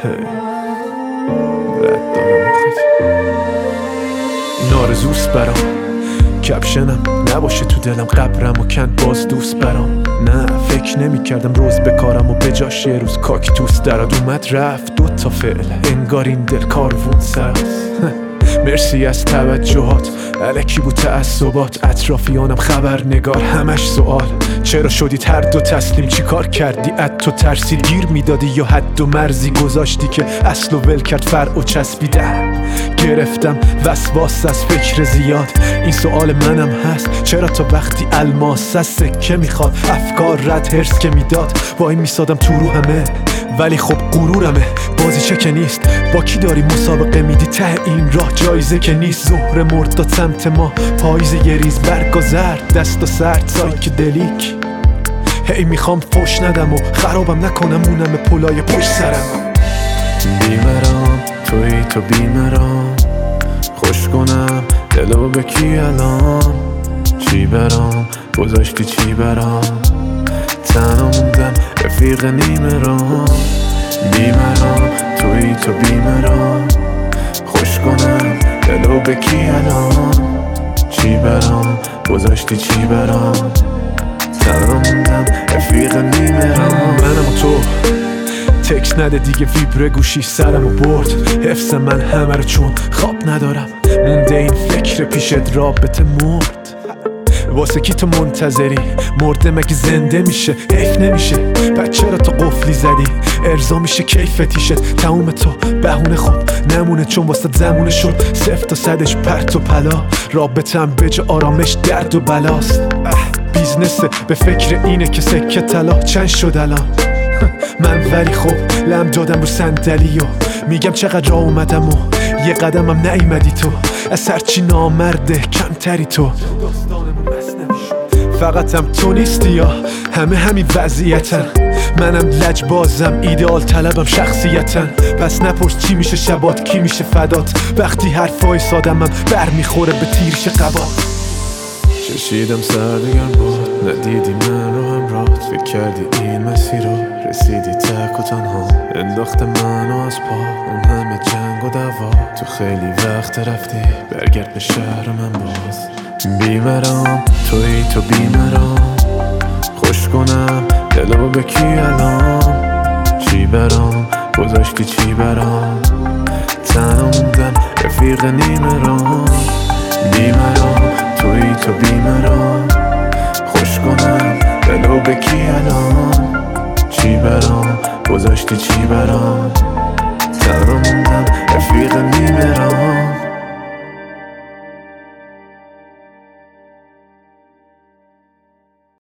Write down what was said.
رد دارم این آرزوست برام، کپشنم نباشه تو دلم، قبرم و کند باز دوست برام. نه فکر نمی کردم روز بکارم و به جاش یه روز کاکتوس دراد اومد رفت. 2 تا فعل انگار این دل کاروون سراست. مرسی از توجهات، الکی بود تعصبات، اطرافیانم خبرنگار همش سوال. چرا شدید هر دو تسلیم؟ چی کار کردی؟ اد تو ترسید گیر میدادی یا حد و مرزی گذاشتی که اصل و ول کرد فرع و چسبیده؟ گرفتم وسواس از فکر زیاد، این سوال منم هست چرا تا وقتی الماس از سکه میخواد افکار رد هرس که میداد وای میسادم تو رو همه. ولی خب غرورمه بازی چه که نیست، با کی داری مسابقه میدی ته این راه؟ جایزه که نیست، ظهر مرد داد سمت ما، پاییز یه ریز برگ و زرد، دست و سرد سایک دلیک. هی میخوام فوش ندم و خرابم نکنم مونم پلای پشت سرم. بیمرام توی تو بیمرام، خوش کنم دلو به کی الان؟ چی برام گذاشتی چی برام؟ تنها موندم رفیق نیمه رام. بیمرام توی تو بیمرام، خوش کنم دلو به کی الان؟ چی برام گذاشتی چی برام؟ تنها موندم رفیق نیمه رام. منم و تو تکس نده دیگه، ویبره گوشی سرمو برد. حفظ من همه رو چون خواب ندارم، مونده این فکر پیشت رابطه مرد. واسه کی تو منتظری؟ مرده مگه زنده میشه؟ حیف نمیشه پس چرا تو قفلی زدی؟ ارضا میشه کیفتیشت تموم تو بهونه خوب نمونه، چون واسه زمونه شد 0 تا 100ش پرت و پلا. رابطم به جا آرامش درد و بلاست. بیزنسه به فکر اینه که سکه طلا چند شد الان؟ من ولی خب لم دادم رو صندلی و میگم چقدر راه اومدم و یه قدمم نیومدی تو. از هرچی نامرده کمتری تو. فقطم تو نیستی یا همه همین وضعیتن؟ منم لجبازم ایدئال طلبم شخصیتن. پس نپرس چی میشه شبات کی میشه فدات، وقتی حرفای سادمم بر میخوره به تیرش قبات. چشیدم سردگرم بود، ندیدی من رو همراهت، فکر کردی این مسیر رو رسیدی تک و تنها. انداخت منو از پا اون همه جنگ و دعوا، تو خیلی وقت رفتی برگرد به شهر من باز. بیمرام توی تو بیمرام، خوش کنم دلو به کی الان؟ چی برام گذاشتی چی برام؟ تنها موندم رفیق نیمه رام. بیمرام توی تو بیمرام، خوش کنم دلو به کی الان؟ چی برام گذاشتی چی برام؟ تنها موندم رفیق نیمه رام.